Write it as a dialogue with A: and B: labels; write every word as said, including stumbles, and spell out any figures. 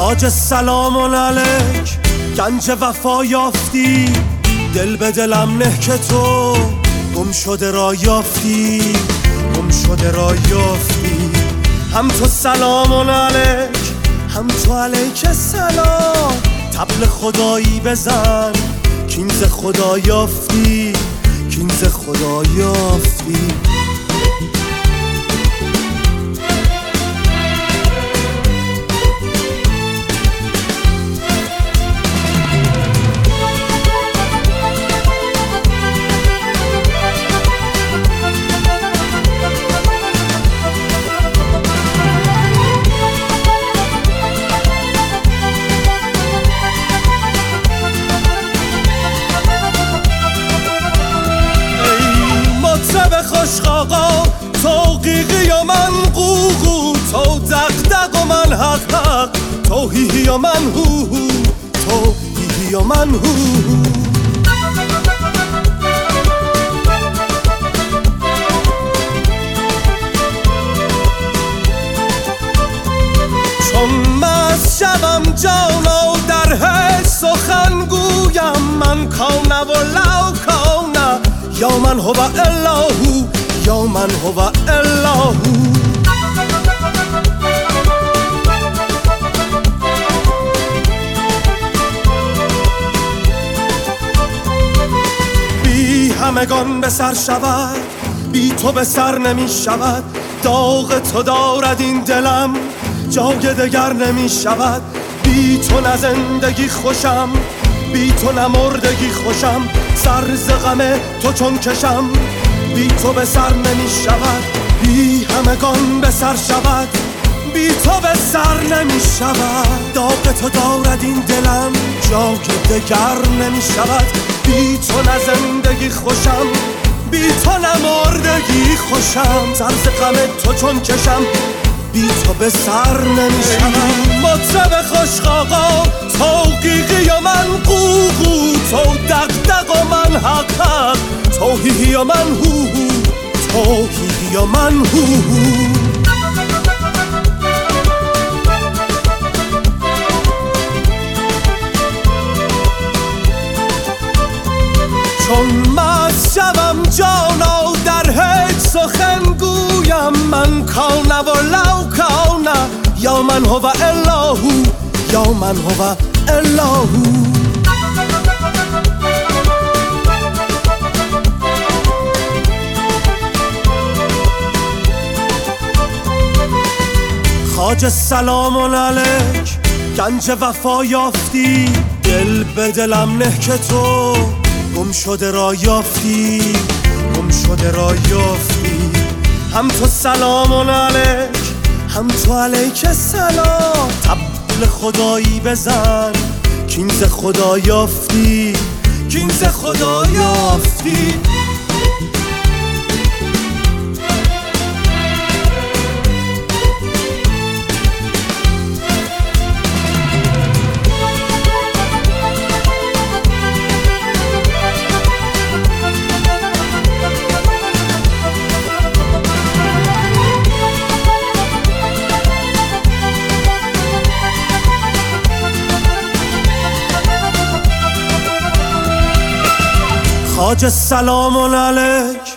A: خواجه سلام علیک، گنج وفا یافتی، دل به دلم نه که تو گم شده را یافتی، گم شده را یافتی. هم تو سلام علیک، هم تو علیک سلام، طبل خدایی بزن کینز خدا یافتی، کینز خدا یافتی. خوشخاقا تو قیقی و من قوقو، تو دقدق و من حق حق، تو هیهی و من هو هو، تو هیهی و من هو هو. چون مست شبم جانا در هش سخن گویم، من کانه و لو کانه، یا من هو الهو، یا من هو الهو. بی همگان به سر شود، بی تو به سر نمی شود، داغ تو دارد این دلم جای دگر نمی شود. بی تو نه زندگی خوشم، بی تو نه مردگی خوشم، سر ز غم تو چون کشم، بی تو به سر نمی شود. بی همگان به سر شود، بی تو به سر نمی شود، داغ تو دارد این دلم جای دگر نمی شود. بی تو نه زندگی خوشم، بی تو نه مردگی خوشم، سر ز غم تو چون کشم، بی تو به سر نمی شود. مطرب خوشخاقا تو قیقی و من قوقو، تو دقدق و من حق حق، تو هیهی و من هو هو، تو هیهی و من هو هو. چون مست شبم جانا در هیچ سخن گویم، من کانه و لو کانه، یا من هو الهو، یا من هو الهو. خواجه سلام علیک، گنج وفا یافتی، دل به دلم نه که تو گم شده را یافتی، گم شده را یافتی. هم تو سلام علیک، هم تو علیک سلام، طبل خدایی بزن کینز خدا یافتی، کینز خدا یافتی. خواجه سلام علیک،